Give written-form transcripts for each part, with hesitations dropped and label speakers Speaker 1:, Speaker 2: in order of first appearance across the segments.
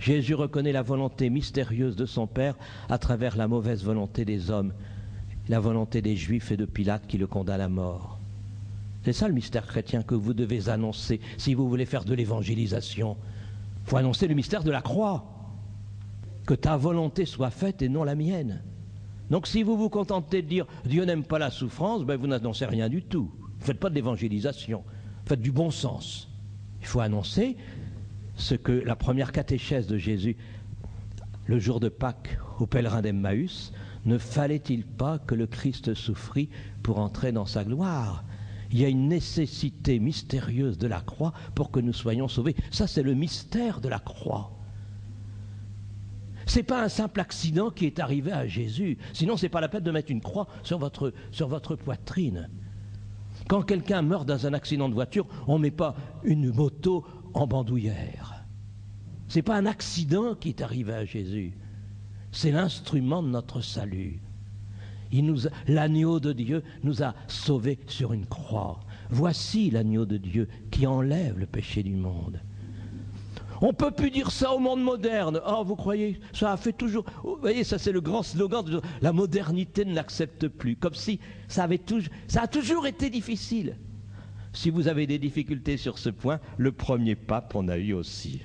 Speaker 1: Jésus reconnaît la volonté mystérieuse de son Père à travers la mauvaise volonté des hommes, la volonté des Juifs et de Pilate qui le condamnent à mort. C'est ça le mystère chrétien que vous devez annoncer si vous voulez faire de l'évangélisation. Il faut annoncer le mystère de la croix. Que ta volonté soit faite et non la mienne. Donc si vous vous contentez de dire « Dieu n'aime pas la souffrance », ben vous n'annoncez rien du tout. Vous ne faites pas de l'évangélisation, faites du bon sens. Il faut annoncer ce que la première catéchèse de Jésus, le jour de Pâques, aux pèlerins d'Emmaüs, ne fallait-il pas que le Christ souffrit pour entrer dans sa gloire ? Il y a une nécessité mystérieuse de la croix pour que nous soyons sauvés. Ça, c'est le mystère de la croix. Ce n'est pas un simple accident qui est arrivé à Jésus. Sinon, ce n'est pas la peine de mettre une croix sur votre poitrine. Quand quelqu'un meurt dans un accident de voiture, on ne met pas une moto en bandoulière. Ce n'est pas un accident qui est arrivé à Jésus. C'est l'instrument de notre salut. L'agneau de Dieu nous a sauvés sur une croix. Voici l'agneau de Dieu qui enlève le péché du monde. On ne peut plus dire ça au monde moderne. Oh, vous croyez, ça a fait toujours... Vous voyez, ça c'est le grand slogan. La modernité ne l'accepte plus. Comme si ça a toujours été difficile. Si vous avez des difficultés sur ce point, le premier pape en a eu aussi.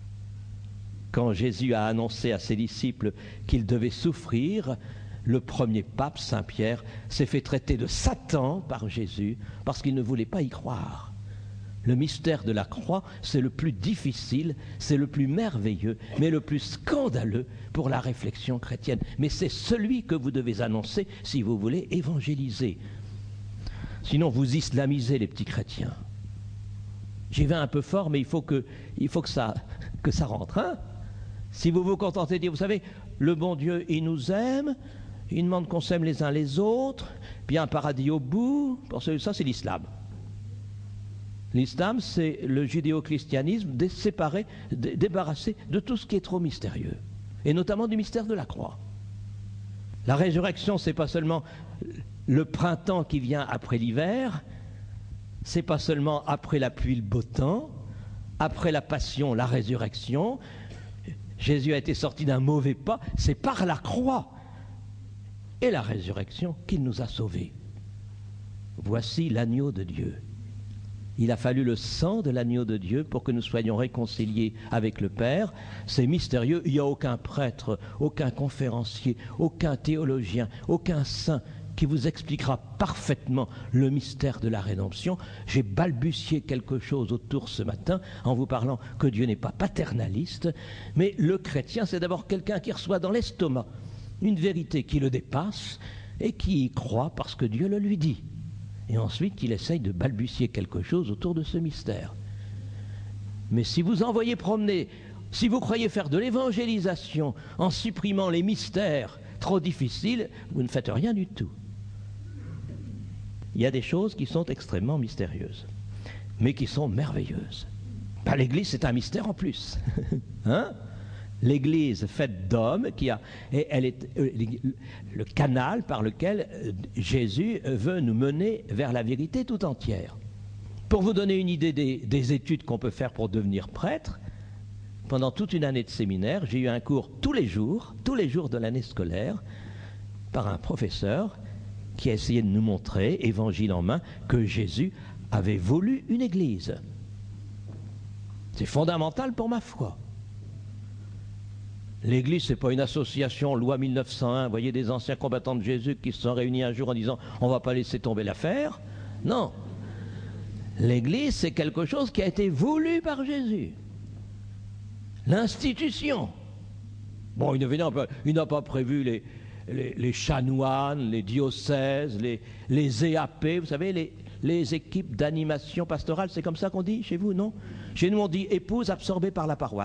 Speaker 1: Quand Jésus a annoncé à ses disciples qu'il devait souffrir, le premier pape, Saint Pierre, s'est fait traiter de Satan par Jésus parce qu'il ne voulait pas y croire. Le mystère de la croix, c'est le plus difficile, c'est le plus merveilleux, mais le plus scandaleux pour la réflexion chrétienne. Mais c'est celui que vous devez annoncer si vous voulez évangéliser. Sinon, vous islamisez les petits chrétiens. J'y vais un peu fort, mais il faut que ça rentre. Hein? Si vous vous contentez de dire, vous savez, le bon Dieu, il nous aime, il demande qu'on s'aime les uns les autres, puis il y a un paradis au bout, ça c'est l'islam. L'islam, c'est le judéo-christianisme débarrassé de tout ce qui est trop mystérieux, et notamment du mystère de la croix. La résurrection, c'est pas seulement le printemps qui vient après l'hiver, c'est pas seulement après la pluie le beau temps, après la passion, la résurrection. Jésus a été sorti d'un mauvais pas, c'est par la croix et la résurrection qu'il nous a sauvés. Voici l'agneau de Dieu. Il a fallu le sang de l'agneau de Dieu pour que nous soyons réconciliés avec le Père. C'est mystérieux, il n'y a aucun prêtre, aucun conférencier, aucun théologien, aucun saint qui vous expliquera parfaitement le mystère de la rédemption. J'ai balbutié quelque chose autour ce matin en vous parlant que Dieu n'est pas paternaliste, mais le chrétien, c'est d'abord quelqu'un qui reçoit dans l'estomac une vérité qui le dépasse et qui y croit parce que Dieu le lui dit. Et ensuite, il essaye de balbutier quelque chose autour de ce mystère. Mais si vous envoyez promener, si vous croyez faire de l'évangélisation en supprimant les mystères trop difficiles, vous ne faites rien du tout. Il y a des choses qui sont extrêmement mystérieuses, mais qui sont merveilleuses. Ben, l'Église, c'est un mystère en plus. Hein? L'Église faite d'hommes, elle est le canal par lequel Jésus veut nous mener vers la vérité tout entière. Pour vous donner une idée des études qu'on peut faire pour devenir prêtre, pendant toute une année de séminaire, j'ai eu un cours tous les jours de l'année scolaire, par un professeur qui a essayé de nous montrer, évangile en main, que Jésus avait voulu une Église. C'est fondamental pour ma foi. L'Église, ce n'est pas une association, loi 1901, vous voyez, des anciens combattants de Jésus qui se sont réunis un jour en disant « on ne va pas laisser tomber l'affaire ». Non. L'Église, c'est quelque chose qui a été voulu par Jésus. L'institution. Bon, il n'a pas prévu les chanoines, les diocèses, les EAP, vous savez, les équipes d'animation pastorale, c'est comme ça qu'on dit chez vous, non? Chez nous, on dit « épouse absorbée par la paroisse ».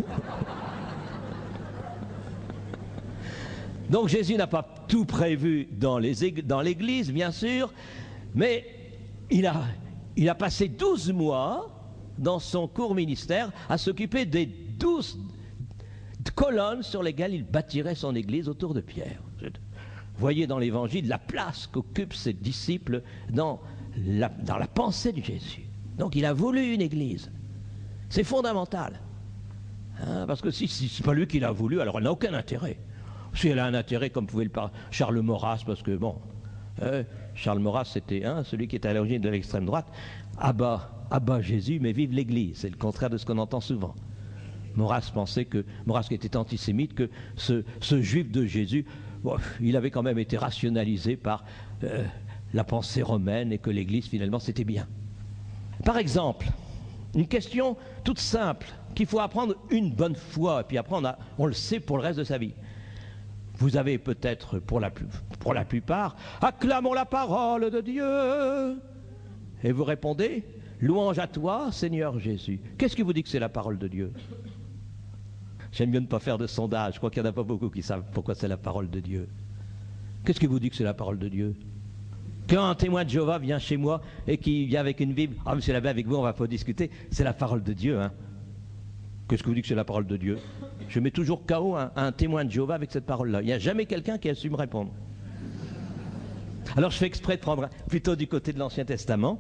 Speaker 1: Donc Jésus n'a pas tout prévu dans l'Église, bien sûr, mais il a passé 12 mois dans son court ministère à s'occuper des 12 colonnes sur lesquelles il bâtirait son Église autour de Pierre. Vous voyez dans l'Évangile la place qu'occupent ses disciples dans la pensée de Jésus. Donc il a voulu une Église. C'est fondamental. Hein, parce que si c'est pas lui qui l'a voulu, alors elle n'a aucun intérêt. Si elle a un intérêt, comme pouvait le parler Charles Maurras, parce que bon, Charles Maurras, c'était celui qui était à l'origine de l'extrême droite. Abat Jésus, mais vive l'Église. C'est le contraire de ce qu'on entend souvent. Maurras pensait que, Maurras qui était antisémite, que ce juif de Jésus, bon, il avait quand même été rationalisé par la pensée romaine et que l'Église finalement c'était bien. Par exemple, une question toute simple qu'il faut apprendre une bonne fois et puis après on le sait pour le reste de sa vie. Vous avez peut-être pour la plupart acclamons la parole de Dieu et vous répondez louange à toi Seigneur Jésus. Qu'est-ce qui vous dit que c'est la parole de Dieu? J'aime mieux ne pas faire de sondage, je crois qu'il n'y en a pas beaucoup qui savent pourquoi c'est la parole de Dieu. Qu'est-ce qui vous dit que c'est la parole de Dieu? Quand un témoin de Jéhovah vient chez moi et qui vient avec une Bible, ah monsieur l'abbé, avec vous on va pas discuter, c'est la parole de Dieu. Hein. Qu'est-ce que vous dites que c'est la parole de Dieu? Je mets toujours KO un témoin de Jéhovah avec cette parole-là. Il n'y a jamais quelqu'un qui a su me répondre. Alors je fais exprès de prendre plutôt du côté de l'Ancien Testament.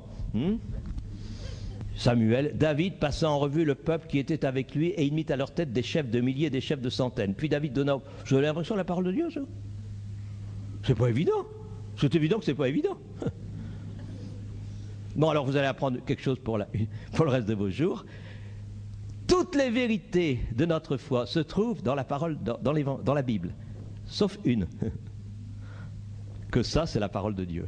Speaker 1: Samuel, David passa en revue le peuple qui était avec lui et il mit à leur tête des chefs de milliers et des chefs de centaines. Puis David donna... Vous avez l'impression de la parole de Dieu, ça? C'est pas évident. C'est évident que c'est pas évident. Bon, alors vous allez apprendre quelque chose pour le reste de vos jours. Toutes les vérités de notre foi se trouvent dans la parole, dans la Bible, sauf une. Que ça, c'est la parole de Dieu.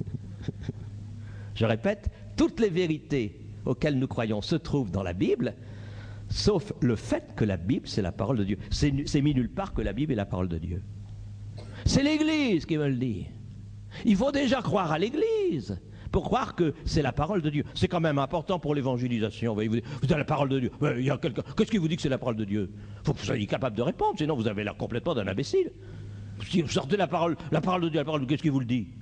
Speaker 1: Je répète, toutes les vérités auxquelles nous croyons se trouvent dans la Bible, sauf le fait que la Bible, c'est la parole de Dieu. C'est mis nulle part que la Bible est la parole de Dieu. C'est l'Église qui me le dit. Il faut déjà croire à l'Église pour croire que c'est la parole de Dieu. C'est quand même important pour l'évangélisation. Vous avez la parole de Dieu. Il y a quelqu'un. Qu'est-ce qui vous dit que c'est la parole de Dieu? Il faut que vous soyez capable de répondre, sinon vous avez l'air complètement d'un imbécile. Si vous sortez la parole de Dieu, qu'est-ce qui vous le dit?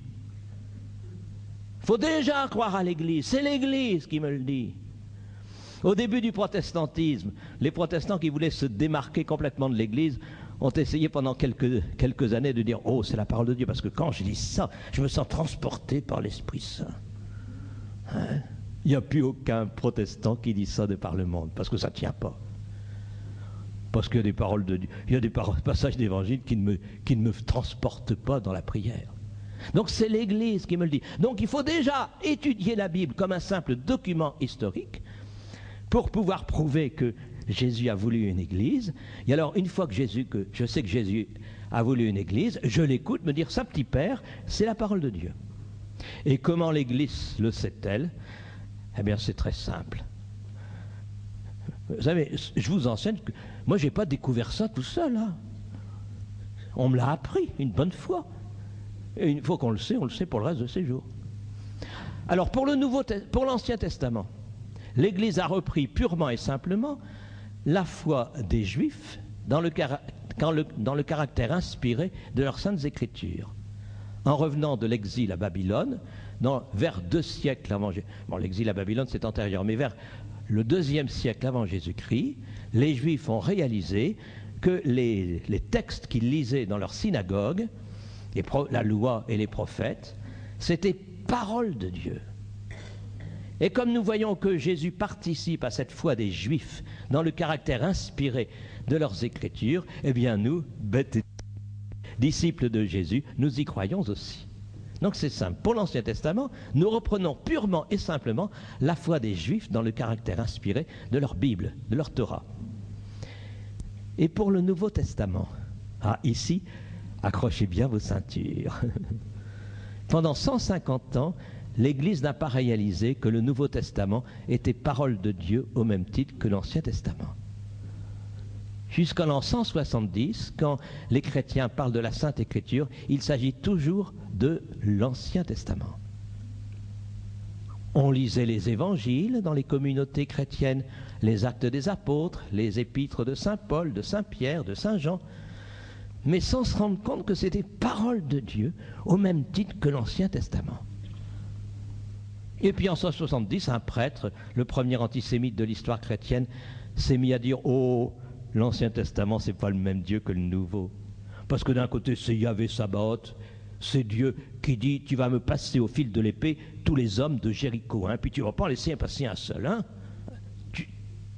Speaker 1: Il faut déjà croire à l'Église. C'est l'Église qui me le dit. Au début du protestantisme, les protestants qui voulaient se démarquer complètement de l'Église ont essayé pendant quelques années de dire « Oh, c'est la parole de Dieu », parce que quand je dis ça, je me sens transporté par l'Esprit Saint. Hein? Il n'y a plus aucun protestant qui dit ça de par le monde, parce que ça ne tient pas. Parce qu'il y a des paroles de Dieu, il y a des passages d'évangile qui ne me transportent pas dans la prière. Donc c'est l'Église qui me le dit. Donc il faut déjà étudier la Bible comme un simple document historique pour pouvoir prouver que Jésus a voulu une église. Et alors, une fois que je sais que Jésus a voulu une église, je l'écoute me dire, ça, petit père, c'est la parole de Dieu. Et comment l'église le sait-elle? Eh bien, c'est très simple. Vous savez, je vous enseigne que moi, je n'ai pas découvert ça tout seul. Hein. On me l'a appris une bonne fois. Et une fois qu'on le sait, on le sait pour le reste de ses jours. Alors, pour l'Ancien Testament, l'Église a repris purement et simplement la foi des Juifs dans le caractère inspiré de leurs saintes Écritures. En revenant de l'exil à Babylone, vers 2 siècles avant Jésus. Bon, l'exil à Babylone, c'est antérieur, mais vers le 2e siècle avant Jésus-Christ, les Juifs ont réalisé que les textes qu'ils lisaient dans leur synagogue, la loi et les prophètes, c'était parole de Dieu. Et comme nous voyons que Jésus participe à cette foi des Juifs dans le caractère inspiré de leurs Écritures, eh bien nous, bêtes disciples de Jésus, nous y croyons aussi. Donc c'est simple. Pour l'Ancien Testament, nous reprenons purement et simplement la foi des Juifs dans le caractère inspiré de leur Bible, de leur Torah. Et pour le Nouveau Testament, ici, accrochez bien vos ceintures. Pendant 150 ans, l'Église n'a pas réalisé que le Nouveau Testament était parole de Dieu au même titre que l'Ancien Testament. Jusqu'en l'an 170, quand les chrétiens parlent de la Sainte Écriture, il s'agit toujours de l'Ancien Testament. On lisait les évangiles dans les communautés chrétiennes, les actes des apôtres, les épîtres de Saint Paul, de Saint Pierre, de Saint Jean, mais sans se rendre compte que c'était parole de Dieu au même titre que l'Ancien Testament. Et puis en 170, un prêtre, le premier antisémite de l'histoire chrétienne, s'est mis à dire « Oh, l'Ancien Testament, c'est pas le même Dieu que le Nouveau. » Parce que d'un côté, c'est Yahvé Sabaoth, c'est Dieu qui dit « Tu vas me passer au fil de l'épée tous les hommes de Jéricho, hein, puis tu ne vas pas en laisser passer un seul. Hein.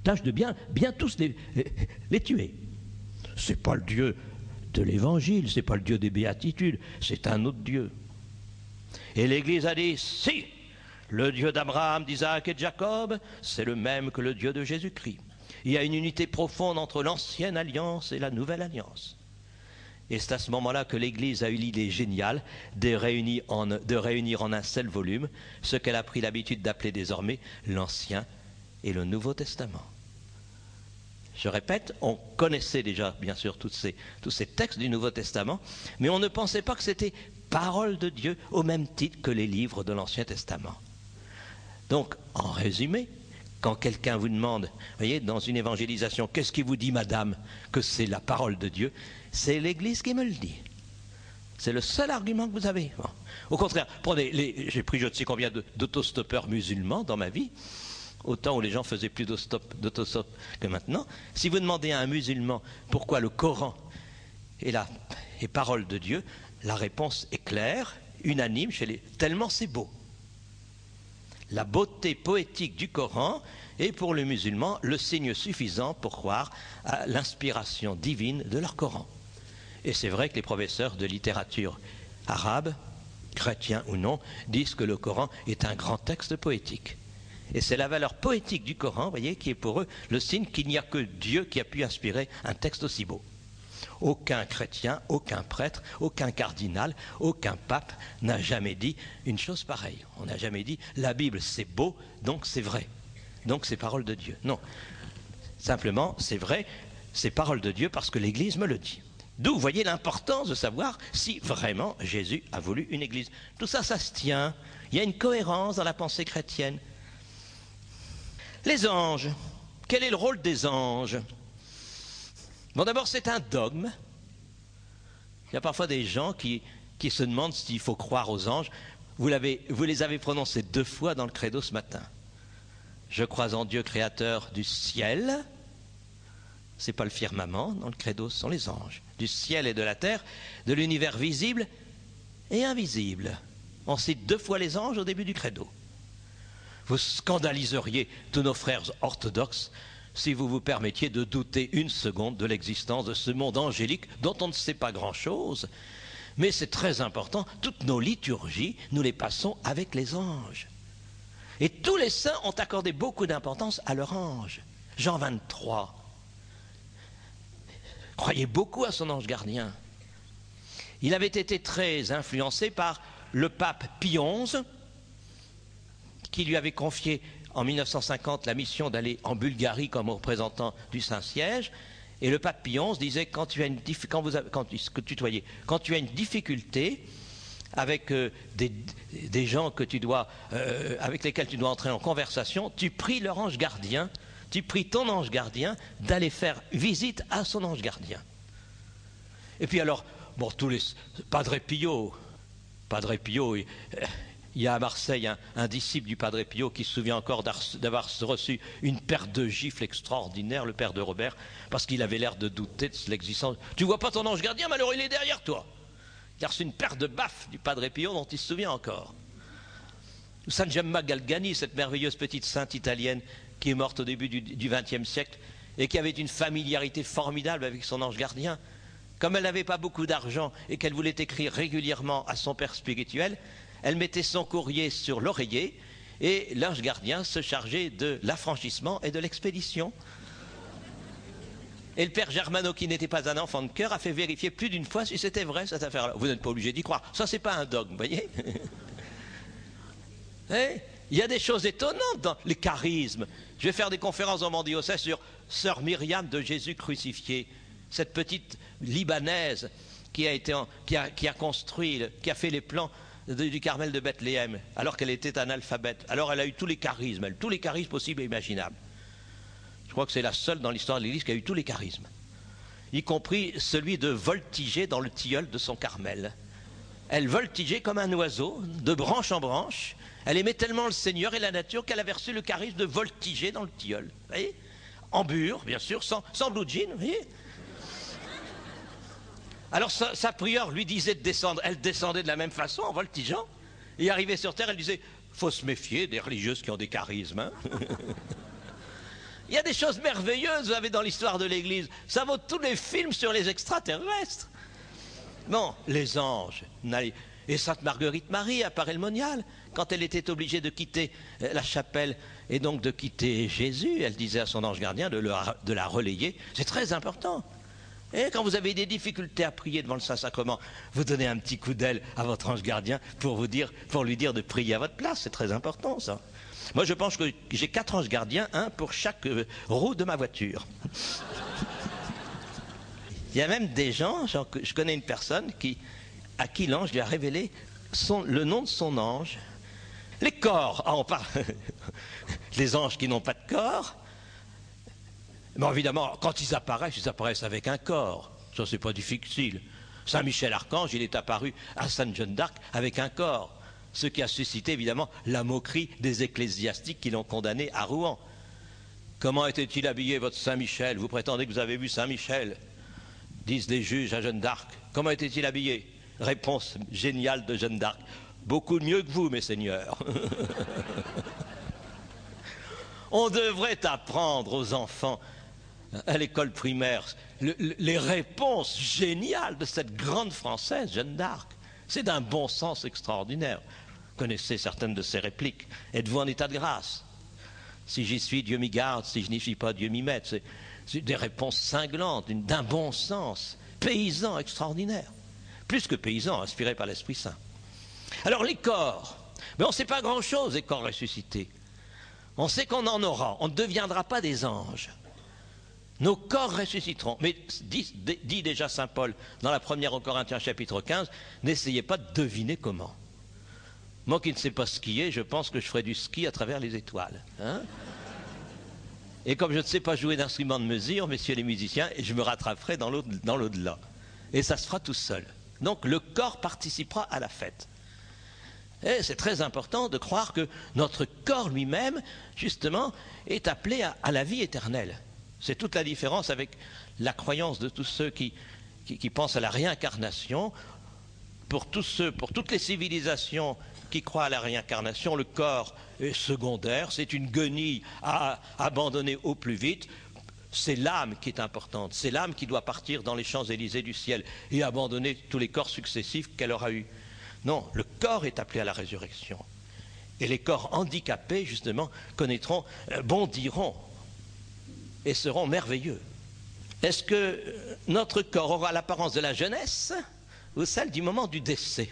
Speaker 1: tâche de bien tous les tuer. Ce n'est pas le Dieu de l'Évangile, ce n'est pas le Dieu des béatitudes, c'est un autre Dieu. Et l'Église a dit, si, le Dieu d'Abraham, d'Isaac et de Jacob, c'est le même que le Dieu de Jésus-Christ. Il y a une unité profonde entre l'ancienne alliance et la nouvelle alliance. Et c'est à ce moment-là que l'Église a eu l'idée géniale de réunir en un seul volume ce qu'elle a pris l'habitude d'appeler désormais l'Ancien et le Nouveau Testament. Je répète, on connaissait déjà bien sûr tous ces textes du Nouveau Testament, mais on ne pensait pas que c'était parole de Dieu au même titre que les livres de l'Ancien Testament. Donc, en résumé, quand quelqu'un vous demande, vous voyez, dans une évangélisation, qu'est-ce qui vous dit, madame, que c'est la parole de Dieu? C'est l'Église qui me le dit. C'est le seul argument que vous avez. Bon. Au contraire, j'ai pris je ne sais combien d'autostoppeurs musulmans dans ma vie, au temps où les gens faisaient plus d'autostop que maintenant. Si vous demandez à un musulman pourquoi le Coran est parole de Dieu, la réponse est claire, unanime, tellement c'est beau. La beauté poétique du Coran est pour le musulman le signe suffisant pour croire à l'inspiration divine de leur Coran. Et c'est vrai que les professeurs de littérature arabe, chrétiens ou non, disent que le Coran est un grand texte poétique. Et c'est la valeur poétique du Coran, vous voyez, qui est pour eux le signe qu'il n'y a que Dieu qui a pu inspirer un texte aussi beau. Aucun chrétien, aucun prêtre, aucun cardinal, aucun pape n'a jamais dit une chose pareille. On n'a jamais dit la Bible c'est beau, donc c'est vrai, donc c'est parole de Dieu. Non, simplement c'est vrai, c'est parole de Dieu parce que l'Église me le dit. D'où, vous voyez, l'importance de savoir si vraiment Jésus a voulu une Église. Tout ça, ça se tient. Il y a une cohérence dans la pensée chrétienne. Les anges. Quel est le rôle des anges? Bon, d'abord, c'est un dogme. Il y a parfois des gens qui se demandent s'il faut croire aux anges. Vous les avez prononcés 2 fois dans le credo ce matin. Je crois en Dieu créateur du ciel. Ce n'est pas le firmament, dans le credo, ce sont les anges. Du ciel et de la terre, de l'univers visible et invisible. On cite 2 fois les anges au début du credo. Vous scandaliseriez tous nos frères orthodoxes si vous vous permettiez de douter une seconde de l'existence de ce monde angélique dont on ne sait pas grand-chose. Mais c'est très important, toutes nos liturgies, nous les passons avec les anges. Et tous les saints ont accordé beaucoup d'importance à leur ange. Jean 23 croyait beaucoup à son ange gardien. Il avait été très influencé par le pape Pie XI, qui lui avait confié en 1950 la mission d'aller en Bulgarie comme représentant du Saint-Siège. Et le pape Pie XI disait, quand tu as une difficulté avec des gens avec lesquels tu dois entrer en conversation, tu pries leur ange gardien, tu pries ton ange gardien d'aller faire visite à son ange gardien. Et puis alors, bon, tous les Padre Pio, il y a à Marseille un disciple du Padre Pio qui se souvient encore d'avoir reçu une paire de gifles extraordinaires, le père de Robert, parce qu'il avait l'air de douter de l'existence. Tu vois pas ton ange gardien, malheureux, il est derrière toi. Il a reçu une paire de baffes du Padre Pio dont il se souvient encore. San Gemma Galgani, cette merveilleuse petite sainte italienne qui est morte au début du XXe siècle et qui avait une familiarité formidable avec son ange gardien. Comme elle n'avait pas beaucoup d'argent et qu'elle voulait écrire régulièrement à son père spirituel, elle mettait son courrier sur l'oreiller et l'ange gardien se chargeait de l'affranchissement et de l'expédition. Et le père Germano, qui n'était pas un enfant de cœur, a fait vérifier plus d'une fois si c'était vrai cette affaire-là. Vous n'êtes pas obligé d'y croire. Ça, c'est pas un dogme, vous voyez. Il y a des choses étonnantes dans les charismes. Je vais faire des conférences en mon diocèse sur Sœur Myriam de Jésus crucifié, cette petite Libanaise qui a construit, qui a fait les plans du Carmel de Bethléem, alors qu'elle était analphabète. Alors elle a eu tous les charismes possibles et imaginables. Je crois que c'est la seule dans l'histoire de l'Église qui a eu tous les charismes, y compris celui de voltiger dans le tilleul de son Carmel. Elle voltigeait comme un oiseau, de branche en branche. Elle aimait tellement le Seigneur et la nature qu'elle avait reçu le charisme de voltiger dans le tilleul. Vous voyez, en bure, bien sûr, sans blue jean, vous voyez. Alors sa prieure lui disait de descendre. Elle descendait de la même façon en voltigeant. Et arrivée sur terre, elle disait, faut se méfier des religieuses qui ont des charismes. Hein. Il y a des choses merveilleuses, vous avez dans l'histoire de l'Église. Ça vaut tous les films sur les extraterrestres. Bon, les anges. Et Sainte Marguerite Marie à Paray-le-Monial, quand elle était obligée de quitter la chapelle et donc de quitter Jésus, elle disait à son ange gardien de la relayer. C'est très important. Et quand vous avez des difficultés à prier devant le Saint-Sacrement, vous donnez un petit coup d'aile à votre ange gardien pour lui dire de prier à votre place. C'est très important, ça. Moi, je pense que j'ai 4 anges gardiens, un pour chaque roue de ma voiture. Il y a même des gens, je connais une personne à qui l'ange lui a révélé le nom de son ange. Les corps, on parle les anges qui n'ont pas de corps. Mais évidemment, quand ils apparaissent avec un corps. Ça, c'est pas difficile. Saint Michel Archange, il est apparu à Sainte Jeanne d'Arc avec un corps. Ce qui a suscité évidemment la moquerie des ecclésiastiques qui l'ont condamné à Rouen. Comment était-il habillé, votre Saint Michel? Vous prétendez que vous avez vu Saint Michel? Disent les juges à Jeanne d'Arc. Comment était-il habillé? Réponse géniale de Jeanne d'Arc. Beaucoup mieux que vous, mes seigneurs. On devrait apprendre aux enfants à l'école primaire les réponses géniales de cette grande Française, Jeanne d'Arc. C'est d'un bon sens extraordinaire. Vous connaissez certaines de ses répliques. Êtes-vous en état de grâce? Si j'y suis, Dieu m'y garde. Si je n'y suis pas, Dieu m'y mette. C'est des réponses cinglantes, d'un bon sens, paysan extraordinaire. Plus que paysan, inspiré par l'Esprit Saint. Alors les corps, mais on ne sait pas grand-chose des corps ressuscités. On sait qu'on en aura, on ne deviendra pas des anges. Nos corps ressusciteront. Mais dit déjà saint Paul dans la première aux Corinthiens chapitre 15, n'essayez pas de deviner comment. Moi qui ne sais pas skier, je pense que je ferai du ski à travers les étoiles. Hein? Et comme je ne sais pas jouer d'instrument de mesure, messieurs les musiciens, je me rattraperai dans l'au-delà. Et ça se fera tout seul. Donc le corps participera à la fête. Et c'est très important de croire que notre corps lui-même, justement, est appelé à la vie éternelle. C'est toute la différence avec la croyance de tous ceux qui pensent à la réincarnation. Pour toutes les civilisations qui croient à la réincarnation, le corps est secondaire, c'est une guenille à abandonner au plus vite. C'est l'âme qui est importante, c'est l'âme qui doit partir dans les Champs-Élysées du ciel et abandonner tous les corps successifs qu'elle aura eus. Non, le corps est appelé à la résurrection. Et les corps handicapés, justement, bondiront et seront merveilleux. Est-ce que notre corps aura l'apparence de la jeunesse ou celle du moment du décès?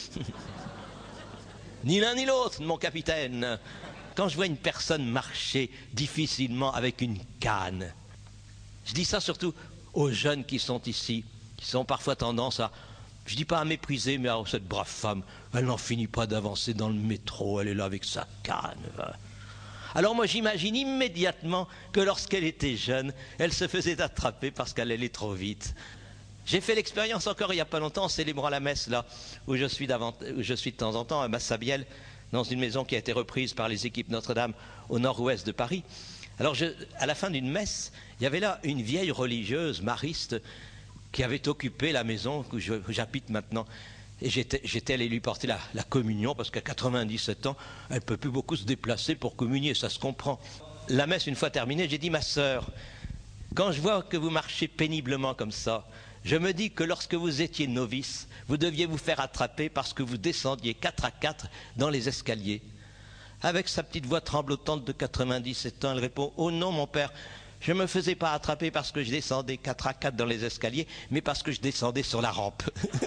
Speaker 1: Ni l'un ni l'autre, mon capitaine. Quand je vois une personne marcher difficilement avec une canne, je dis ça surtout aux jeunes qui sont ici, qui ont parfois tendance à, je ne dis pas à mépriser, mais à cette brave femme, elle n'en finit pas d'avancer dans le métro, elle est là avec sa canne. Alors moi j'imagine immédiatement que lorsqu'elle était jeune, elle se faisait attraper parce qu'elle allait trop vite. J'ai fait l'expérience encore il n'y a pas longtemps en célébrant la messe là, où je suis de temps en temps à Massabielle, dans une maison qui a été reprise par les équipes Notre-Dame au nord-ouest de Paris. Alors à la fin d'une messe, il y avait là une vieille religieuse mariste qui avait occupé la maison où j'habite maintenant. Et j'étais allé lui porter la communion parce qu'à 97 ans, elle ne peut plus beaucoup se déplacer pour communier, ça se comprend. La messe, une fois terminée, j'ai dit, ma sœur, quand je vois que vous marchez péniblement comme ça, je me dis que lorsque vous étiez novice, vous deviez vous faire attraper parce que vous descendiez 4 à 4 dans les escaliers. Avec sa petite voix tremblotante de 97 ans, elle répond, oh non mon père, je ne me faisais pas attraper parce que je descendais 4 à 4 dans les escaliers, mais parce que je descendais sur la rampe.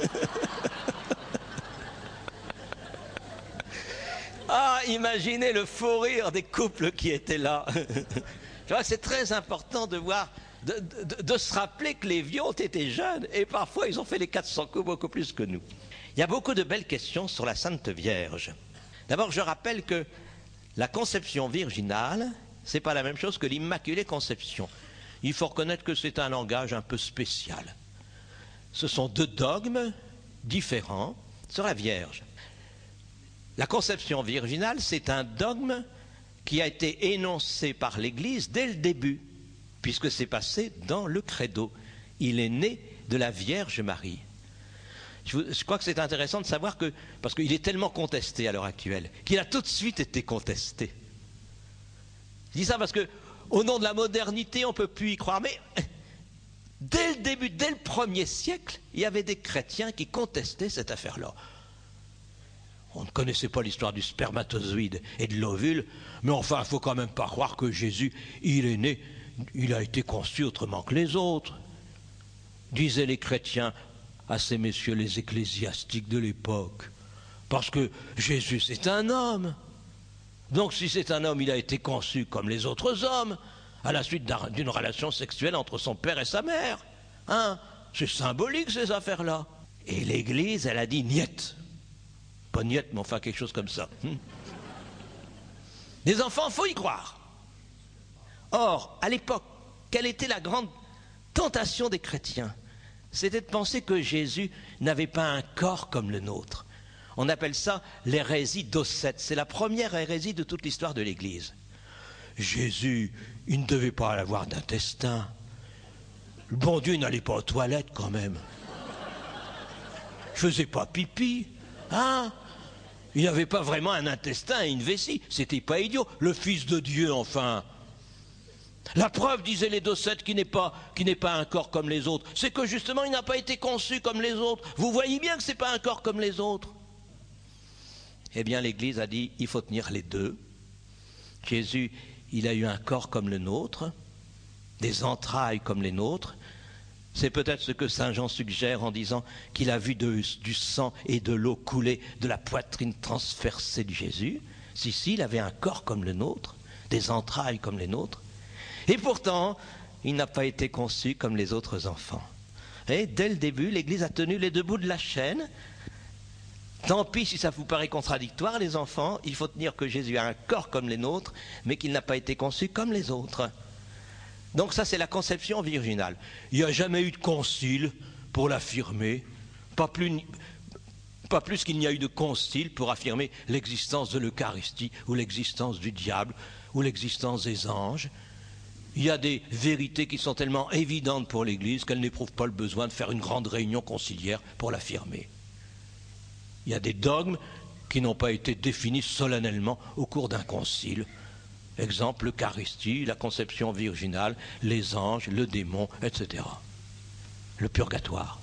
Speaker 1: Ah, imaginez le fou rire des couples qui étaient là. Je vois, c'est très important de voir, de se rappeler que les vieux ont été jeunes et parfois ils ont fait les 400 coups beaucoup plus que nous. Il y a beaucoup de belles questions sur la Sainte Vierge. D'abord, je rappelle que la conception virginale, ce n'est pas la même chose que l'Immaculée Conception. Il faut reconnaître que c'est un langage un peu spécial. Ce sont 2 dogmes différents sur la Vierge. La conception virginale, c'est un dogme qui a été énoncé par l'Église dès le début, puisque c'est passé dans le credo. Il est né de la Vierge Marie. Je crois que c'est intéressant de savoir que, parce qu'il est tellement contesté à l'heure actuelle, qu'il a tout de suite été contesté. Je dis ça parce que au nom de la modernité, on ne peut plus y croire. Mais dès le début, dès le 1er siècle, il y avait des chrétiens qui contestaient cette affaire-là. On ne connaissait pas l'histoire du spermatozoïde et de l'ovule, mais enfin, il ne faut quand même pas croire que Jésus, il est né, il a été conçu autrement que les autres. Disaient les chrétiens à ces messieurs les ecclésiastiques de l'époque, parce que Jésus c'est un homme. Donc si c'est un homme, il a été conçu comme les autres hommes, à la suite d'une relation sexuelle entre son père et sa mère. Hein? C'est symbolique ces affaires-là. Et l'Église, elle a dit niet. Pas niet, mais enfin quelque chose comme ça. Les enfants, il faut y croire. Or, à l'époque, quelle était la grande tentation des chrétiens? C'était de penser que Jésus n'avait pas un corps comme le nôtre. On appelle ça l'hérésie d'Ocète. C'est la première hérésie de toute l'histoire de l'Église. Jésus, il ne devait pas avoir d'intestin. Le bon Dieu, il n'allait pas aux toilettes quand même. Il ne faisait pas pipi. Hein? Il n'avait pas vraiment un intestin et une vessie. C'était pas idiot. Le Fils de Dieu, enfin. La preuve, disaient les Docètes, qui n'est pas un corps comme les autres, c'est que justement, il n'a pas été conçu comme les autres. Vous voyez bien que ce n'est pas un corps comme les autres. Eh bien, l'Église a dit, il faut tenir les deux. Jésus, il a eu un corps comme le nôtre, des entrailles comme les nôtres. C'est peut-être ce que saint Jean suggère en disant qu'il a vu du sang et de l'eau couler de la poitrine transpercée de Jésus. Si, il avait un corps comme le nôtre, des entrailles comme les nôtres. Et pourtant, il n'a pas été conçu comme les autres enfants. Et dès le début, l'Église a tenu les deux bouts de la chaîne. Tant pis si ça vous paraît contradictoire, les enfants, il faut tenir que Jésus a un corps comme les nôtres, mais qu'il n'a pas été conçu comme les autres. Donc ça, c'est la conception virginale. Il n'y a jamais eu de concile pour l'affirmer, pas plus qu'il n'y a eu de concile pour affirmer l'existence de l'Eucharistie, ou l'existence du diable, ou l'existence des anges. Il y a des vérités qui sont tellement évidentes pour l'Église qu'elle n'éprouve pas le besoin de faire une grande réunion conciliaire pour l'affirmer. Il y a des dogmes qui n'ont pas été définis solennellement au cours d'un concile. Exemple, l'Eucharistie, la conception virginale, les anges, le démon, etc. Le purgatoire.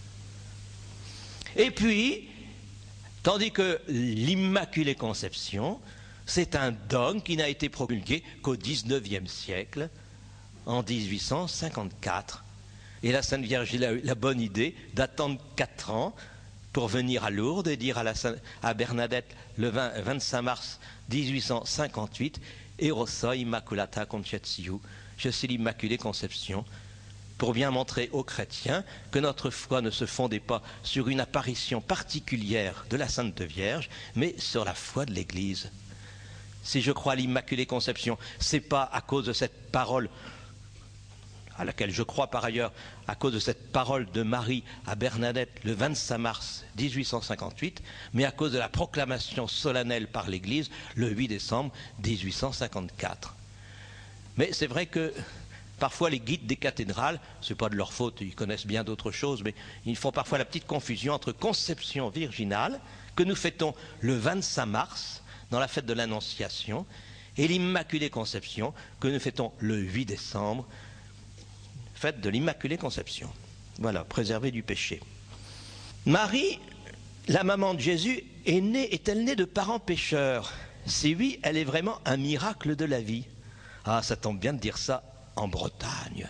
Speaker 1: Et puis, tandis que l'Immaculée Conception, c'est un dogme qui n'a été promulgué qu'au XIXe siècle, en 1854. Et la Sainte Vierge a eu la bonne idée d'attendre 4 ans pour venir à Lourdes et dire à Bernadette le 25 mars 1858 « Ero soi Immaculata Conceptio » je suis l'Immaculée Conception, pour bien montrer aux chrétiens que notre foi ne se fondait pas sur une apparition particulière de la Sainte Vierge, mais sur la foi de l'Église. Si je crois à l'Immaculée Conception, ce n'est pas à cause de cette parole, à laquelle je crois par ailleurs, à cause de cette parole de Marie à Bernadette le 25 mars 1858, mais à cause de la proclamation solennelle par l'Église le 8 décembre 1854. Mais c'est vrai que parfois les guides des cathédrales, ce n'est pas de leur faute, ils connaissent bien d'autres choses, mais ils font parfois la petite confusion entre conception virginale, que nous fêtons le 25 mars, dans la fête de l'Annonciation, et l'Immaculée Conception, que nous fêtons le 8 décembre, fête de l'Immaculée Conception. Voilà, préservée du péché. Marie, la maman de Jésus, est-elle née de parents pécheurs? Si oui, elle est vraiment un miracle de la vie. Ah, ça tombe bien de dire ça en Bretagne.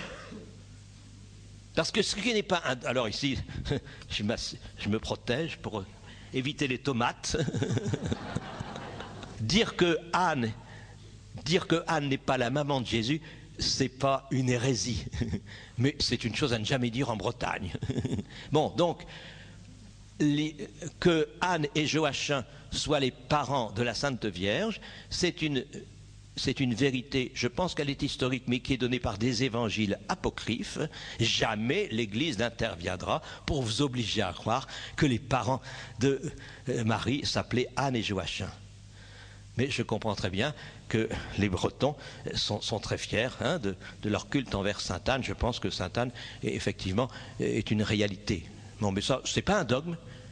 Speaker 1: Parce que ce qui n'est pas... Alors ici, je me protège pour éviter les tomates. Dire que Anne n'est pas la maman de Jésus, c'est pas une hérésie, mais c'est une chose à ne jamais dire en Bretagne. Bon, donc, que Anne et Joachim soient les parents de la Sainte Vierge, c'est une vérité, je pense qu'elle est historique, mais qui est donnée par des évangiles apocryphes. Jamais l'Église n'interviendra pour vous obliger à croire que les parents de Marie s'appelaient Anne et Joachim. Mais je comprends très bien que les Bretons sont très fiers de leur culte envers Sainte Anne. Je pense que Sainte Anne, effectivement, est une réalité. Bon, mais ça, c'est pas un dogme.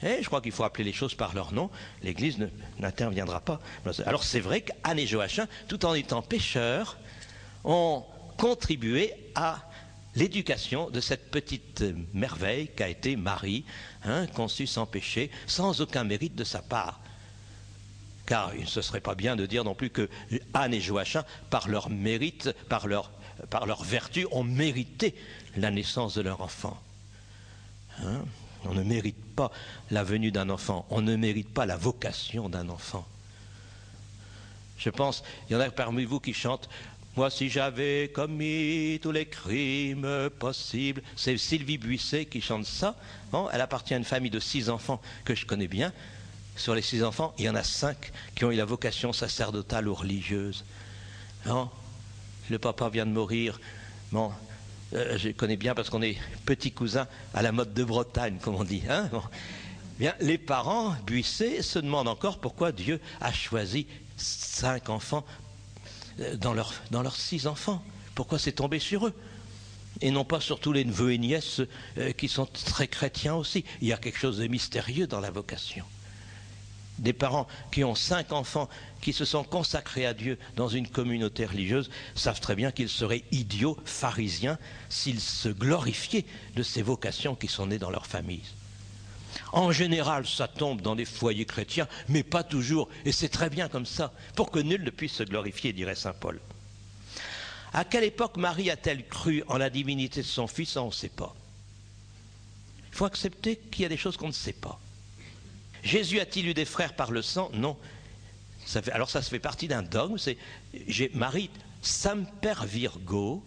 Speaker 1: Et je crois qu'il faut appeler les choses par leur nom. L'Église n'interviendra pas. Alors c'est vrai qu'Anne et Joachim, tout en étant pécheurs, ont contribué à l'éducation de cette petite merveille qu'a été Marie, conçue sans péché, sans aucun mérite de sa part. Car ce ne serait pas bien de dire non plus que Anne et Joachim, par leur mérite, par leur vertu, ont mérité la naissance de leur enfant. On ne mérite pas la venue d'un enfant, on ne mérite pas la vocation d'un enfant. Je pense, il y en a parmi vous qui chantent « Moi si j'avais commis tous les crimes possibles », c'est Sylvie Buisset qui chante ça. Bon, elle appartient à une famille de 6 enfants que je connais bien. Sur les 6 enfants, il y en a 5 qui ont eu la vocation sacerdotale ou religieuse. Non, le papa vient de mourir. Bon, je connais bien parce qu'on est petits cousins à la mode de Bretagne, comme on dit. Bon. Bien, les parents, Buisset, se demandent encore pourquoi Dieu a choisi 5 enfants dans leurs 6 enfants. Pourquoi c'est tombé sur eux et non pas sur tous les neveux et nièces qui sont très chrétiens aussi. Il y a quelque chose de mystérieux dans la vocation. Des parents qui ont 5 enfants qui se sont consacrés à Dieu dans une communauté religieuse savent très bien qu'ils seraient idiots, pharisiens, s'ils se glorifiaient de ces vocations qui sont nées dans leur famille. En général, ça tombe dans les foyers chrétiens, mais pas toujours, et c'est très bien comme ça, pour que nul ne puisse se glorifier, dirait saint Paul. À quelle époque Marie a-t-elle cru en la divinité de son fils? On ne sait pas. Il faut accepter qu'il y a des choses qu'on ne sait pas. Jésus a-t-il eu des frères par le sang? Non. Alors ça se fait partie d'un dogme, c'est Marie Semper Virgo.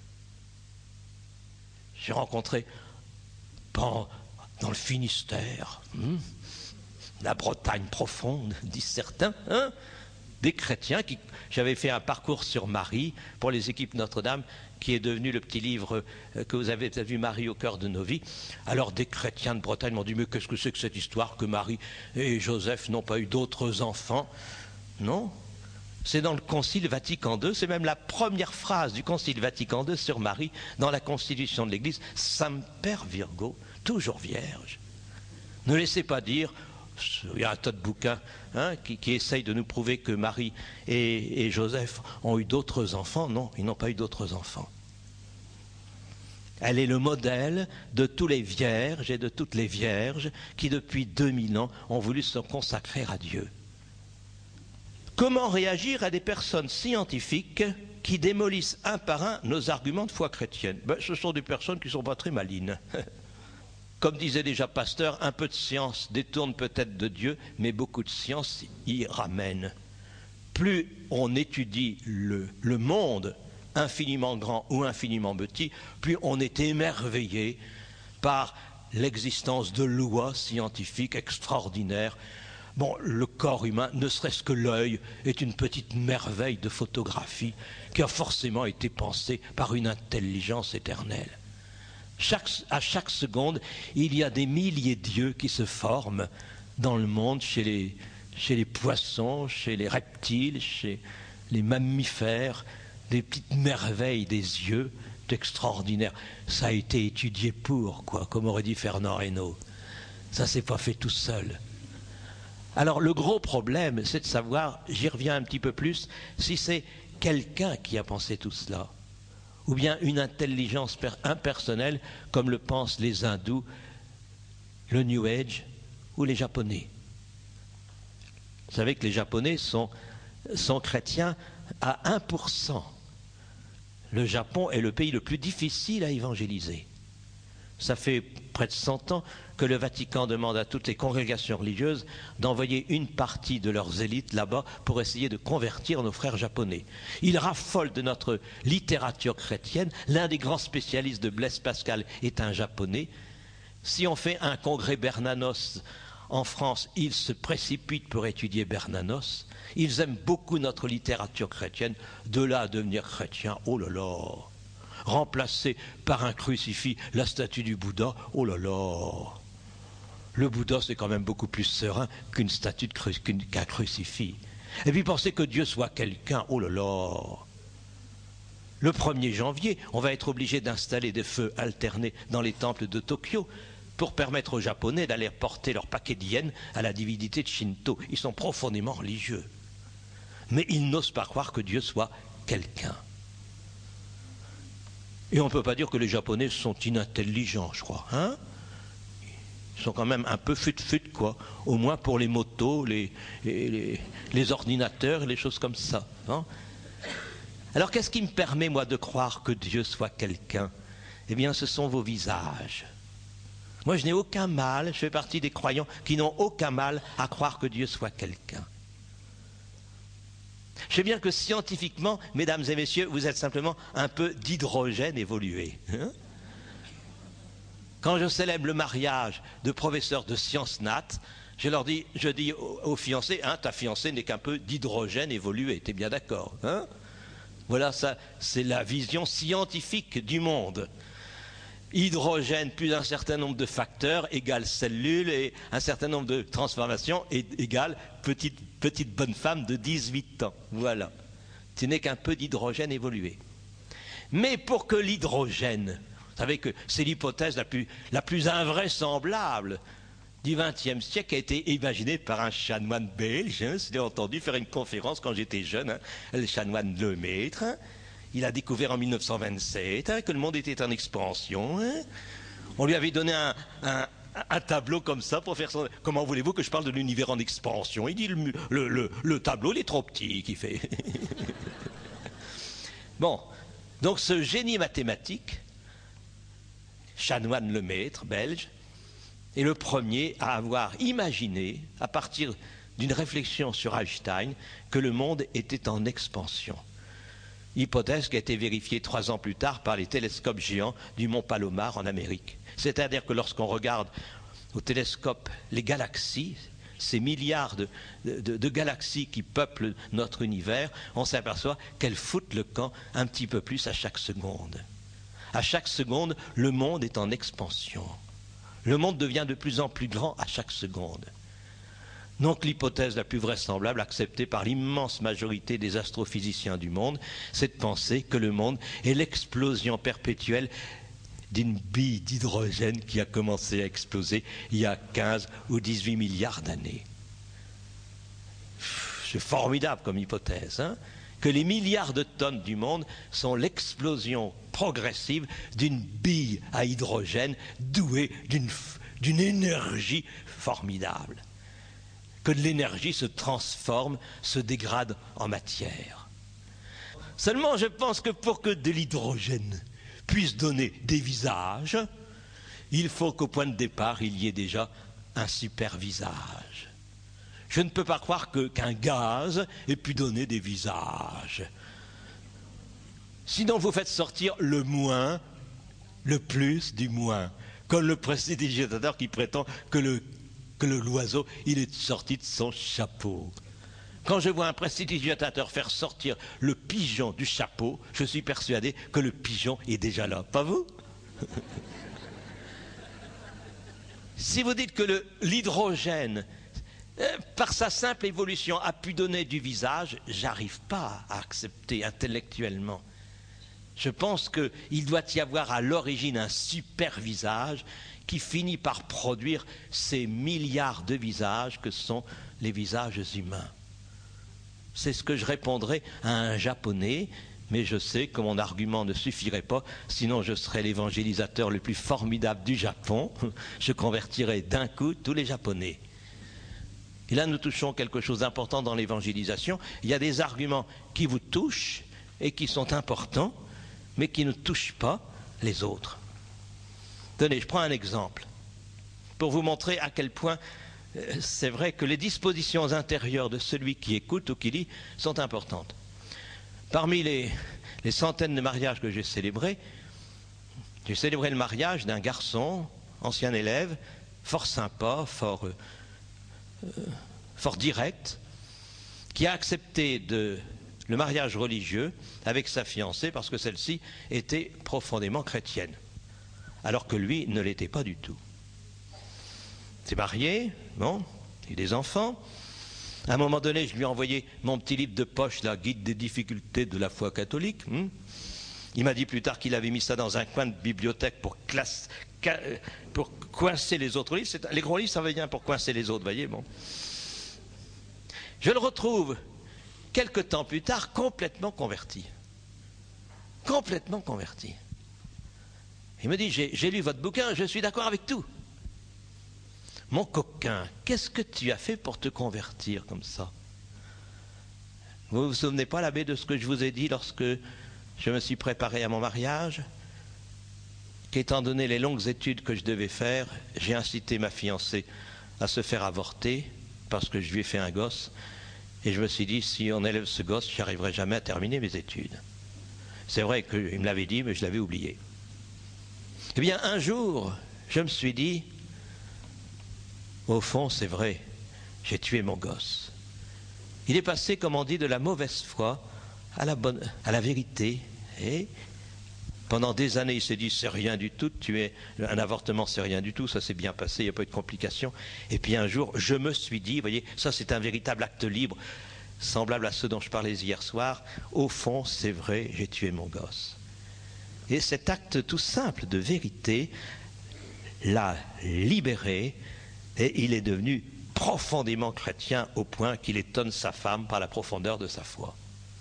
Speaker 1: J'ai rencontré dans le Finistère, la Bretagne profonde, disent certains, des chrétiens j'avais fait un parcours sur Marie pour les équipes Notre-Dame, qui est devenu le petit livre que vous avez peut-être vu, Marie au cœur de nos vies. Alors des chrétiens de Bretagne m'ont dit, mais qu'est-ce que c'est que cette histoire que Marie et Joseph n'ont pas eu d'autres enfants? Non, c'est dans le Concile Vatican II, c'est même la première phrase du Concile Vatican II sur Marie, dans la Constitution de l'Église, Semper Virgo, toujours vierge. Ne laissez pas dire, il y a un tas de bouquins qui essayent de nous prouver que Marie et Joseph ont eu d'autres enfants. Non, ils n'ont pas eu d'autres enfants. Elle est le modèle de tous les vierges et de toutes les vierges qui, depuis 2000 ans, ont voulu se consacrer à Dieu. Comment réagir à des personnes scientifiques qui démolissent un par un nos arguments de foi chrétienne? Ce sont des personnes qui ne sont pas très malines. Comme disait déjà Pasteur, un peu de science détourne peut-être de Dieu, mais beaucoup de science y ramène. Plus on étudie le monde infiniment grand ou infiniment petit, plus on est émerveillé par l'existence de lois scientifiques extraordinaires. Bon, le corps humain, ne serait-ce que l'œil, est une petite merveille de photographie qui a forcément été pensée par une intelligence éternelle. À chaque seconde, il y a des milliers d'yeux qui se forment dans le monde, chez les poissons, chez les reptiles, chez les mammifères, des petites merveilles des yeux extraordinaires. Ça a été étudié comme aurait dit Fernand Reynaud. Ça ne s'est pas fait tout seul. Alors le gros problème, c'est de savoir, j'y reviens un petit peu plus, si c'est quelqu'un qui a pensé tout cela, ou bien une intelligence impersonnelle, comme le pensent les hindous, le New Age ou les Japonais. Vous savez que les Japonais sont chrétiens à 1%. Le Japon est le pays le plus difficile à évangéliser. Ça fait près de 100 ans que le Vatican demande à toutes les congrégations religieuses d'envoyer une partie de leurs élites là-bas pour essayer de convertir nos frères japonais. Ils raffolent de notre littérature chrétienne. L'un des grands spécialistes de Blaise Pascal est un Japonais. Si on fait un congrès Bernanos en France, ils se précipitent pour étudier Bernanos. Ils aiment beaucoup notre littérature chrétienne. De là à devenir chrétien, oh là là, remplacer par un crucifix la statue du Bouddha, oh là là. Le Bouddha, c'est quand même beaucoup plus serein qu'une statue qu'un crucifix. Et puis penser que Dieu soit quelqu'un, oh là là. Le 1er janvier, on va être obligé d'installer des feux alternés dans les temples de Tokyo pour permettre aux Japonais d'aller porter leur paquet de yens à la divinité de Shinto. Ils sont profondément religieux. Mais ils n'osent pas croire que Dieu soit quelqu'un. Et on ne peut pas dire que les Japonais sont inintelligents, je crois. Hein? Ils sont quand même un peu fut-fut, quoi. Au moins pour les motos, les ordinateurs, les choses comme ça. Hein? Alors qu'est-ce qui me permet, moi, de croire que Dieu soit quelqu'un? Eh bien, ce sont vos visages. Moi, je n'ai aucun mal, je fais partie des croyants qui n'ont aucun mal à croire que Dieu soit quelqu'un. Je sais bien que scientifiquement, mesdames et messieurs, vous êtes simplement un peu d'hydrogène évolué. Hein? Quand je célèbre le mariage de professeurs de sciences nat, je dis aux fiancés, hein, ta fiancée n'est qu'un peu d'hydrogène évolué, t'es bien d'accord, hein? Voilà, ça, c'est la vision scientifique du monde. Hydrogène plus un certain nombre de facteurs égale cellule, et un certain nombre de transformations égale petite bonne femme de 18 ans. Voilà. Ce n'est qu'un peu d'hydrogène évolué. Mais pour que l'hydrogène, vous savez que c'est l'hypothèse la plus invraisemblable du XXe siècle, qui a été imaginée par un chanoine belge. Hein, je l'ai entendu faire une conférence quand j'étais jeune, hein, le chanoine Lemaître. Hein. Il a découvert en 1927 hein, que le monde était en expansion. Hein. On lui avait donné un tableau comme ça pour faire son... Comment voulez-vous que je parle de l'univers en expansion? Il dit le tableau, il est trop petit, qu'il fait. Bon, donc ce génie mathématique, chanoine Lemaître, belge, est le premier à avoir imaginé, à partir d'une réflexion sur Einstein, que le monde était en expansion. Hypothèse qui a été vérifiée 3 ans plus tard par les télescopes géants du mont Palomar en Amérique. C'est-à-dire que lorsqu'on regarde au télescope les galaxies, ces milliards de galaxies qui peuplent notre univers, on s'aperçoit qu'elles foutent le camp un petit peu plus à chaque seconde. À chaque seconde, le monde est en expansion. Le monde devient de plus en plus grand à chaque seconde. Donc l'hypothèse la plus vraisemblable, acceptée par l'immense majorité des astrophysiciens du monde, c'est de penser que le monde est l'explosion perpétuelle d'une bille d'hydrogène qui a commencé à exploser il y a 15 ou 18 milliards d'années. C'est formidable comme hypothèse, hein, que les milliards de tonnes du monde sont l'explosion progressive d'une bille à hydrogène douée d'une énergie formidable. Que de l'énergie se transforme, se dégrade en matière. Seulement, je pense que pour que de l'hydrogène puisse donner des visages, il faut qu'au point de départ, il y ait déjà un super visage. Je ne peux pas croire qu'un gaz ait pu donner des visages. Sinon, vous faites sortir le moins, le plus du moins, comme le prestidigitateur qui prétend que l'oiseau, il est sorti de son chapeau. Quand je vois un prestidigitateur faire sortir le pigeon du chapeau, je suis persuadé que le pigeon est déjà là. Pas vous? Si vous dites que l'hydrogène, par sa simple évolution, a pu donner du visage, j'arrive pas à accepter intellectuellement. Je pense qu'il doit y avoir à l'origine un super visage qui finit par produire ces milliards de visages que sont les visages humains. C'est ce que je répondrais à un Japonais, mais je sais que mon argument ne suffirait pas, sinon je serais l'évangélisateur le plus formidable du Japon. Je convertirais d'un coup tous les Japonais. Et là, nous touchons quelque chose d'important dans l'évangélisation. Il y a des arguments qui vous touchent et qui sont importants, mais qui ne touchent pas les autres. Tenez, je prends un exemple pour vous montrer à quel point c'est vrai que les dispositions intérieures de celui qui écoute ou qui lit sont importantes. Parmi les centaines de mariages que j'ai célébrés le mariage d'un garçon, ancien élève, fort sympa, fort direct, qui a accepté le mariage religieux avec sa fiancée parce que celle-ci était profondément chrétienne, alors que lui ne l'était pas du tout. Il s'est marié, bon, il a des enfants. À un moment donné, je lui ai envoyé mon petit livre de poche, la guide des difficultés de la foi catholique. Il m'a dit plus tard qu'il avait mis ça dans un coin de bibliothèque pour coincer les autres livres. Les gros livres, ça va bien pour coincer les autres, voyez, bon. Je le retrouve, quelque temps plus tard, complètement converti. Complètement converti. Il me dit, j'ai lu votre bouquin, je suis d'accord avec tout. Mon coquin, qu'est-ce que tu as fait pour te convertir comme ça? Vous ne vous souvenez pas, l'abbé, de ce que je vous ai dit lorsque je me suis préparé à mon mariage? Qu'étant donné les longues études que je devais faire, j'ai incité ma fiancée à se faire avorter parce que je lui ai fait un gosse. Et je me suis dit, si on élève ce gosse, je n'arriverai jamais à terminer mes études. C'est vrai qu'il me l'avait dit, mais je l'avais oublié. Eh bien, un jour, je me suis dit, au fond, c'est vrai, j'ai tué mon gosse. Il est passé, comme on dit, de la mauvaise foi à la vérité. Et pendant des années, il s'est dit, c'est rien du tout, tuer un avortement, c'est rien du tout, ça s'est bien passé, il n'y a pas eu de complications. Et puis un jour, je me suis dit, vous voyez, ça c'est un véritable acte libre, semblable à ceux dont je parlais hier soir. Au fond, c'est vrai, j'ai tué mon gosse. Et cet acte tout simple de vérité l'a libéré et il est devenu profondément chrétien au point qu'il étonne sa femme par la profondeur de sa foi.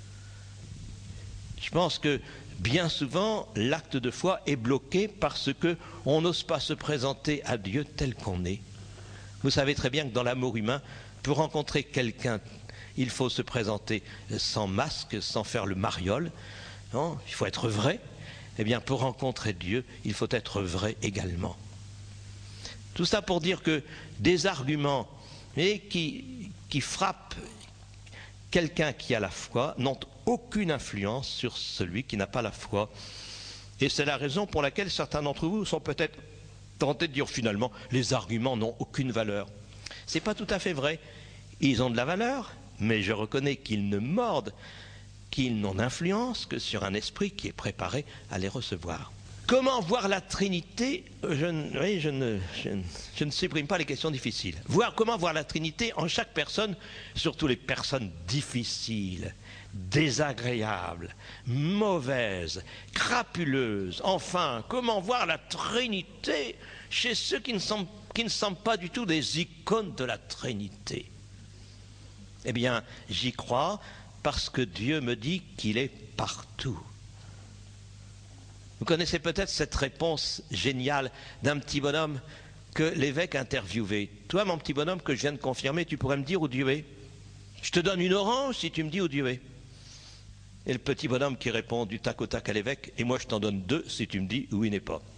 Speaker 1: Je pense que bien souvent, l'acte de foi est bloqué parce qu'on n'ose pas se présenter à Dieu tel qu'on est. Vous savez très bien que dans l'amour humain, pour rencontrer quelqu'un, il faut se présenter sans masque, sans faire le mariole. Non, il faut être vrai. Eh bien, pour rencontrer Dieu, il faut être vrai également. Tout ça pour dire que des arguments qui frappent quelqu'un qui a la foi n'ont aucune influence sur celui qui n'a pas la foi. Et c'est la raison pour laquelle certains d'entre vous sont peut-être tentés de dire finalement les arguments n'ont aucune valeur. Ce n'est pas tout à fait vrai. Ils ont de la valeur, mais je reconnais qu'ils ne mordent, qu'ils n'ont d'influence que sur un esprit qui est préparé à les recevoir. Comment voir la Trinité? Je ne supprime pas les questions difficiles. Comment voir la Trinité en chaque personne, surtout les personnes difficiles, désagréables, mauvaises, crapuleuses. Enfin, comment voir la Trinité chez ceux qui ne sont pas du tout des icônes de la Trinité? Eh bien, j'y crois parce que Dieu me dit qu'il est partout. Vous connaissez peut-être cette réponse géniale d'un petit bonhomme que l'évêque interviewait. Toi, mon petit bonhomme que je viens de confirmer, tu pourrais me dire où Dieu est? Je te donne une orange si tu me dis où Dieu est. Et le petit bonhomme qui répond du tac au tac à l'évêque, et moi je t'en donne 2 si tu me dis où il n'est pas.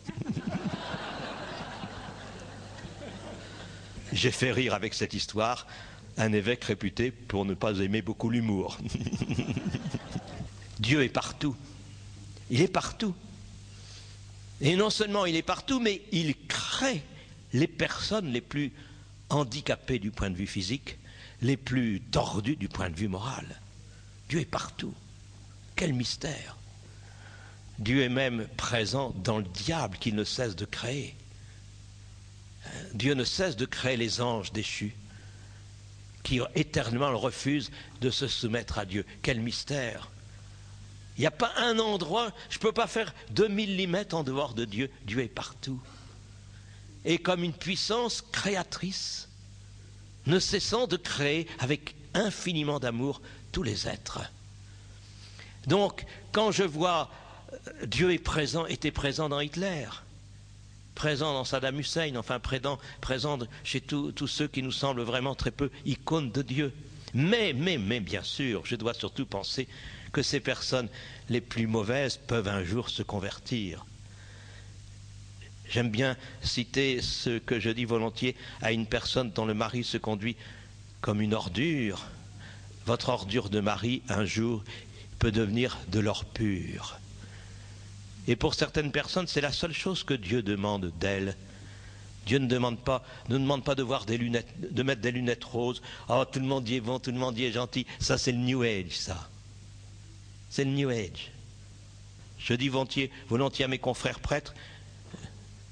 Speaker 1: J'ai fait rire avec cette histoire un évêque réputé pour ne pas aimer beaucoup l'humour. Dieu est partout. Il est partout. Et non seulement il est partout, mais il crée les personnes les plus handicapées du point de vue physique, les plus tordues du point de vue moral. Dieu est partout. Quel mystère! Dieu est même présent dans le diable qu'il ne cesse de créer. Dieu ne cesse de créer les anges déchus qui éternellement refusent de se soumettre à Dieu. Quel mystère! Il n'y a pas un endroit, je ne peux pas faire 2 millimètres en dehors de Dieu. Dieu est partout. Et comme une puissance créatrice, ne cessant de créer avec infiniment d'amour tous les êtres. Donc, quand je vois Dieu est présent, était présent dans Hitler, présent dans Saddam Hussein, enfin présent chez tous ceux qui nous semblent vraiment très peu icônes de Dieu. Mais bien sûr, je dois surtout penser que ces personnes les plus mauvaises peuvent un jour se convertir. J'aime bien citer ce que je dis volontiers à une personne dont le mari se conduit comme une ordure. Votre ordure de mari, un jour, peut devenir de l'or pur. Et pour certaines personnes, c'est la seule chose que Dieu demande d'elles. Dieu ne demande pas de voir des lunettes, de mettre des lunettes roses. Oh, tout le monde y est bon, tout le monde y est gentil. Ça, c'est le New Age, ça. C'est le New Age. Je dis volontiers à mes confrères prêtres,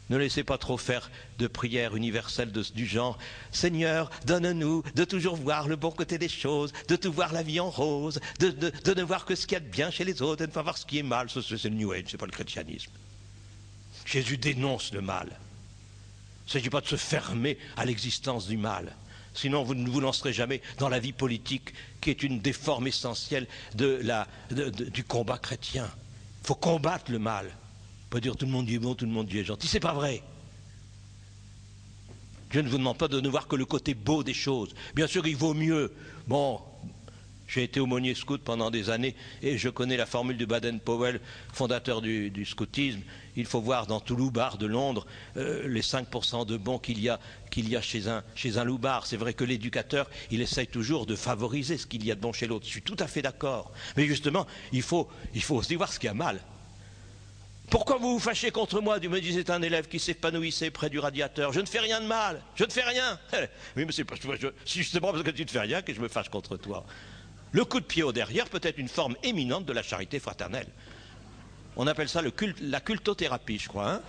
Speaker 1: Ne laissez pas trop faire de prières universelles du genre « Seigneur, donne-nous de toujours voir le bon côté des choses, de tout voir la vie en rose, de ne voir que ce qu'il y a de bien chez les autres et de ne pas voir ce qui est mal. » C'est le New Age, ce n'est pas le christianisme. Jésus dénonce le mal. Il ne s'agit pas de se fermer à l'existence du mal. Sinon, vous ne vous lancerez jamais dans la vie politique qui est une des formes essentielles du combat chrétien. Il faut combattre le mal. Pas dire tout le monde y est bon, tout le monde y est gentil. C'est pas vrai. Dieu ne vous demande pas de ne voir que le côté beau des choses. Bien sûr, il vaut mieux. Bon, j'ai été aumônier scout pendant des années et je connais la formule de Baden-Powell, fondateur du scoutisme. Il faut voir dans tout loupard de Londres les 5% de bons qu'il y a chez un loupard. C'est vrai que l'éducateur, il essaye toujours de favoriser ce qu'il y a de bon chez l'autre. Je suis tout à fait d'accord. Mais justement, il faut aussi voir ce qu'il y a mal. Pourquoi vous vous fâchez contre moi, me disait un élève qui s'épanouissait près du radiateur. Je ne fais rien de mal, je ne fais rien. Oui, mais c'est justement parce que tu ne fais rien que je me fâche contre toi. Le coup de pied au derrière peut être une forme éminente de la charité fraternelle. On appelle ça la cultothérapie, je crois. Hein,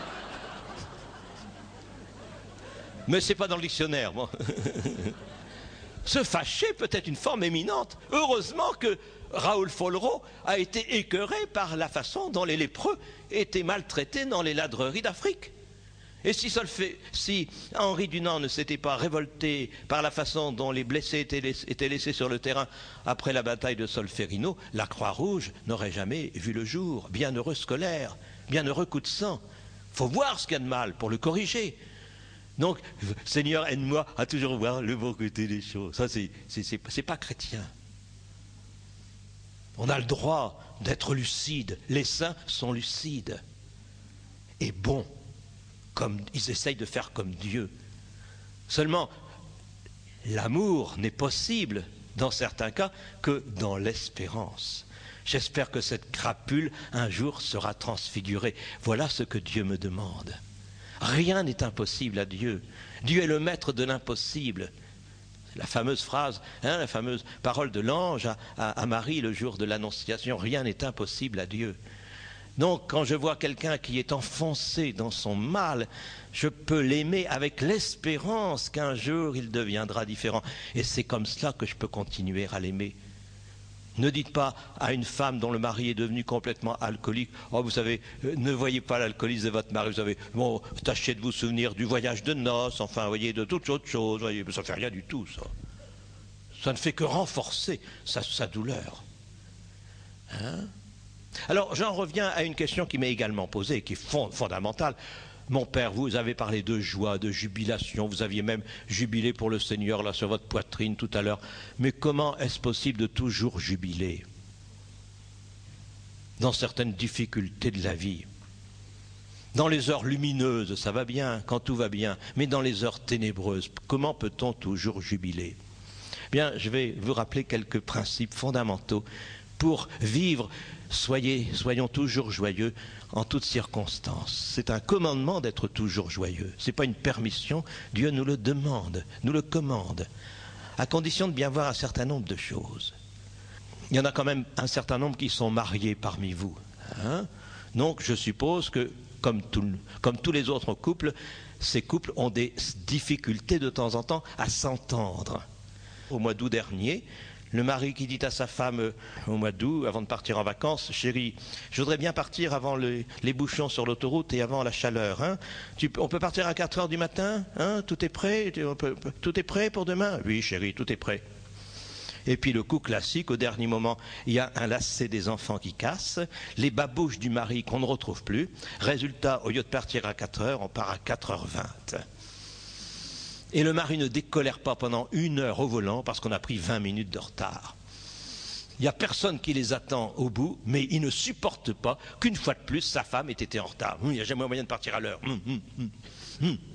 Speaker 1: mais c'est pas dans le dictionnaire. Bon. Se fâcher peut être une forme éminente. Heureusement que Raoul Follereau a été écœuré par la façon dont les lépreux étaient maltraités dans les ladreries d'Afrique. Et si Henri Dunant ne s'était pas révolté par la façon dont les blessés étaient laissés sur le terrain après la bataille de Solferino, la Croix-Rouge n'aurait jamais vu le jour. Bienheureux scolaire, bienheureux coup de sang. Il faut voir ce qu'il y a de mal pour le corriger. Donc, Seigneur, aide-moi à toujours voir le bon côté des choses. Ça, c'est pas chrétien. On a le droit d'être lucide. Les saints sont lucides et bons, comme ils essayent de faire comme Dieu. Seulement, l'amour n'est possible, dans certains cas, que dans l'espérance. J'espère que cette crapule, un jour, sera transfigurée. Voilà ce que Dieu me demande. Rien n'est impossible à Dieu. Dieu est le maître de l'impossible. La fameuse phrase, la fameuse parole de l'ange à Marie le jour de l'Annonciation, rien n'est impossible à Dieu. Donc quand je vois quelqu'un qui est enfoncé dans son mal, je peux l'aimer avec l'espérance qu'un jour il deviendra différent. Et c'est comme cela que je peux continuer à l'aimer. Ne dites pas à une femme dont le mari est devenu complètement alcoolique, « Oh, vous savez, ne voyez pas l'alcoolisme de votre mari, vous savez, bon, tâchez de vous souvenir du voyage de noces, enfin, voyez, de toutes autres choses, voyez, ça ne fait rien du tout, ça. Ça ne fait que renforcer sa douleur. » Hein? Alors, j'en reviens à une question qui m'est également posée, qui est fondamentale. Mon père, vous avez parlé de joie, de jubilation, vous aviez même jubilé pour le Seigneur là sur votre poitrine tout à l'heure. Mais comment est-ce possible de toujours jubiler dans certaines difficultés de la vie? Dans les heures lumineuses, ça va bien, quand tout va bien, mais dans les heures ténébreuses, comment peut-on toujours jubiler? Bien, je vais vous rappeler quelques principes fondamentaux pour vivre. Soyons toujours joyeux en toutes circonstances. C'est un commandement d'être toujours joyeux. Ce n'est pas une permission. Dieu nous le demande, nous le commande, à condition de bien voir un certain nombre de choses. Il y en a quand même un certain nombre qui sont mariés parmi vous. Hein? Donc je suppose que, comme tous les autres couples, ces couples ont des difficultés de temps en temps à s'entendre. Au mois d'août dernier, le mari qui dit à sa femme au mois d'août, avant de partir en vacances, « Chérie, je voudrais bien partir avant les bouchons sur l'autoroute et avant la chaleur. Hein. On peut partir à 4 heures du matin, hein. Tout est prêt? Tout est prêt pour demain? » « Oui, chérie, tout est prêt. » Et puis le coup classique, au dernier moment, il y a un lacet des enfants qui casse, les babouches du mari qu'on ne retrouve plus. Résultat, au lieu de partir à 4 heures, on part à 4h20. Et le mari ne décolère pas pendant 1 heure au volant parce qu'on a pris 20 minutes de retard. Il n'y a personne qui les attend au bout, mais il ne supporte pas qu'une fois de plus, sa femme ait été en retard. Il n'y a jamais moyen de partir à l'heure.